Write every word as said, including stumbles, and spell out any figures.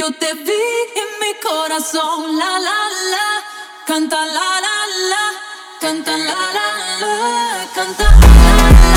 Yo te vi en mi corazón, la la la, canta la la la, canta la la la, canta la la la.